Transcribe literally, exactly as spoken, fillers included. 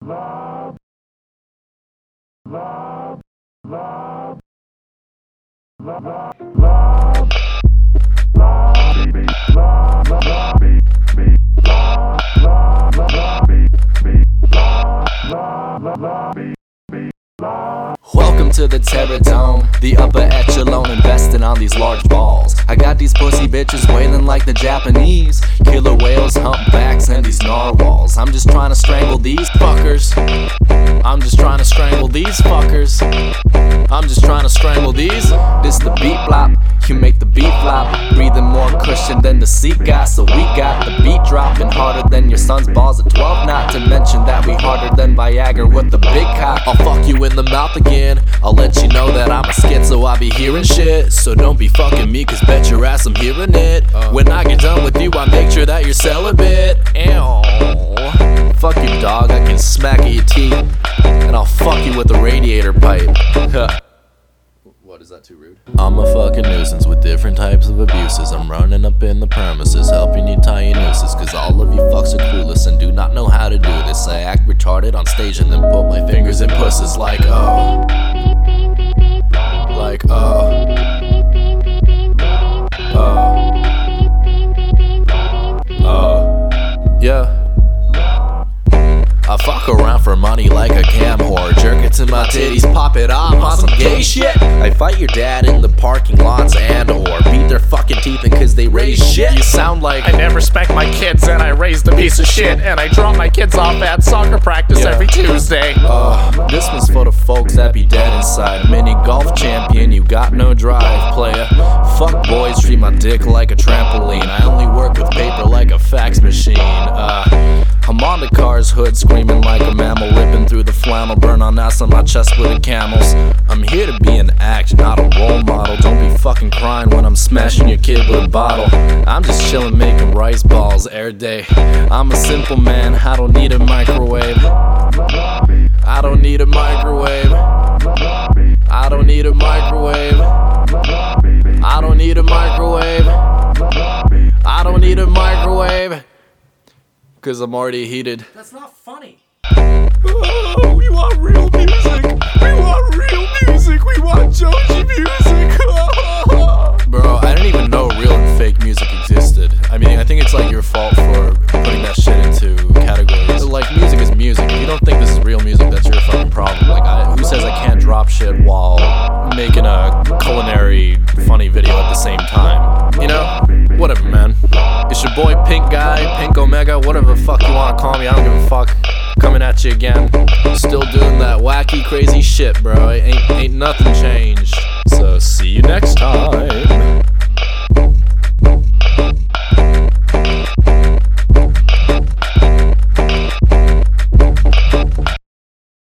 love, love, love, love, love, love, love, baby, love, love, love, baby, love, love, love, love, baby, love, love, love, love, baby. Welcome to the Terror Dome, the upper echelon, investing on these large balls. I got these pussy bitches wailing like the Japanese, killer whales, humpbacks, and these narwhals. I'm just trying to strangle these fuckers. I'm just trying to strangle these fuckers. I'm just trying to strangle these. This the beat blop, you make the beat flop. Breathing more cushion than the seat got, so we got the beat dropping harder than your son's balls at twelve. Not to mention that we harder than Viagra with the big cock. I'll fuck you in the mouth again. I'll let you know that I'm a schizo, I be hearing shit. So don't be fucking me, cause bet your ass I'm hearing it. When I get done with you, I make sure that you're celibate. Ew. Fuck you, dog, I can smack at your teeth, and I'll fuck you with a radiator pipe. What, is that too rude? I'm a fucking nuisance with different types of abuses. I'm running up in the premises, helping you tie your nooses, cause all of you fucks are clueless and do not know how to do this. I act retarded on stage and then put my fingers in pussies like oh. Like oh. Oh. Oh. Yeah. I fuck around for money like a cam whore. Jerk it to my titties, pop it off on some gay shit. I fight your dad in the parking lots and or beat their fucking teeth in cause they raise shit. You sound like I never spank my kids and I raised a piece of shit. And I drop my kids off at soccer practice Yeah. every Tuesday. Uh, this one's for the folks that be dead inside. Mini golf champion, you got no drive, player. Fuck boys, treat my dick like a trampoline. I only work with paper like a fax machine. Uh, I'm on the car's hood, screaming like a mammal, ripping through the flannel, burn on ass on my chest with the camels. I'm here to be an act, not a role model. Don't be fucking crying when I'm smashing your kid with a bottle. I'm just chilling making rice balls every day. I'm a simple man, I don't need a microwave. I don't need a microwave. I don't need a microwave. I don't need a microwave. I don't need a microwave. Cause I'm already heated. That's not funny. Oh, we want real music. We want real music. We want Joji music. Bro, I didn't even know real and fake music existed. I mean, I think it's like your fault for putting that shit into categories. Like, music is music. If you don't think this is real music, that's your fucking problem. Like, I, who says I can't drop shit while making a culinary funny video at the same time? You know? Whatever, man. It's your boy Pink Guy, Pink Omega, whatever the fuck you wanna call me. I don't give a fuck. Coming at you again. Still doing that wacky, crazy shit, bro. Ain't, ain't nothing changed. So, see you next time.